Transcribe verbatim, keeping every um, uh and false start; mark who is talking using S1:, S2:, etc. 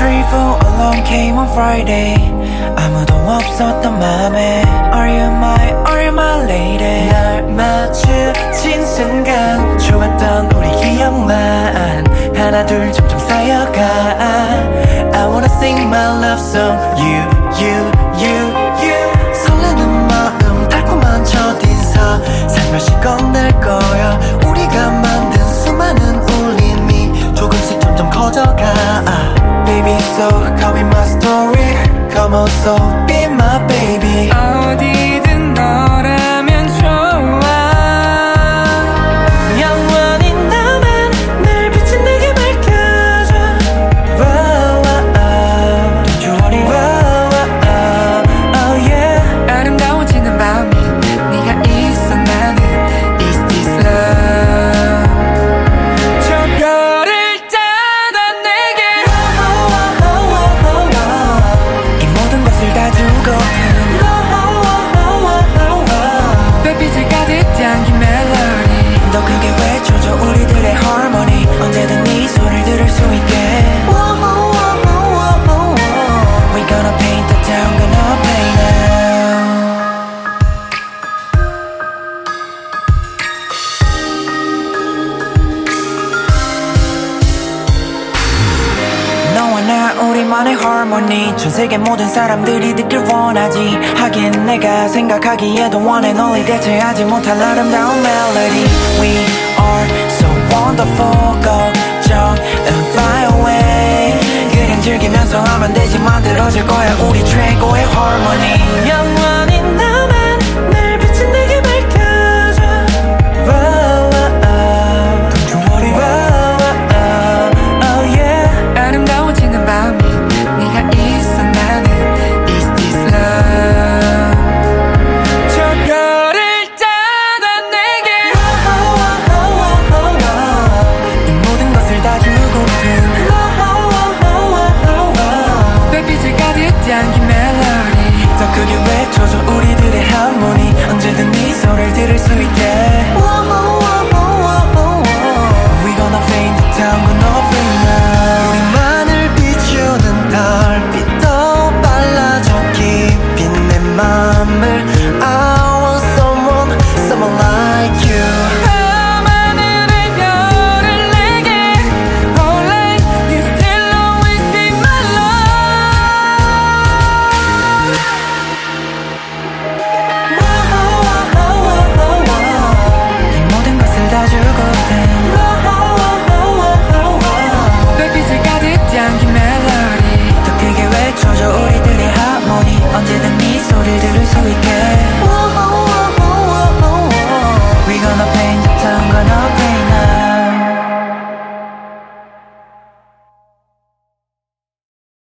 S1: three, four along came on Friday. 아무도 없었던 맘에 Are you my, are you my lady? 날 마주친 순간 좋았던 우리 기억만 하나 둘 점점 쌓여가 I wanna sing my love song You, you, you, you 설레는 마음 달콤한 첫인사 살며시 건넬 거야 우리가 만든 수많은 울림이 조금씩 점점 커져가 Baby so call me my story Come on so be my baby
S2: 어디든 너라면 좋아
S1: 영원히 너만 날 비친 내게 밝혀줘 wow, wow, Don't you worry wow, wow, oh yeah
S2: 아름다워지는 밤이 네가 있어 나는 Is this love 저 별을 따라 내게
S1: wow, wow, wow, wow, wow. 이 모든 것을 다 주고픈
S2: 별빛을 가득 담긴 멜로디
S1: 더 크게 외쳐줘 우리들의 harmony 언제든 네 소리를 들을 수 있게 We gonna paint the town gonna play now 너와 나 우리만의 harmony 전 세계 모든 사람들이 듣길 원하지 하긴 내가 생각하기에도 one and only 대체하지 못할 아름다운 melody We are so wonderful 걱정은 fly away 그냥 즐기면서 하면 되지 만들어질 거야 우리 최고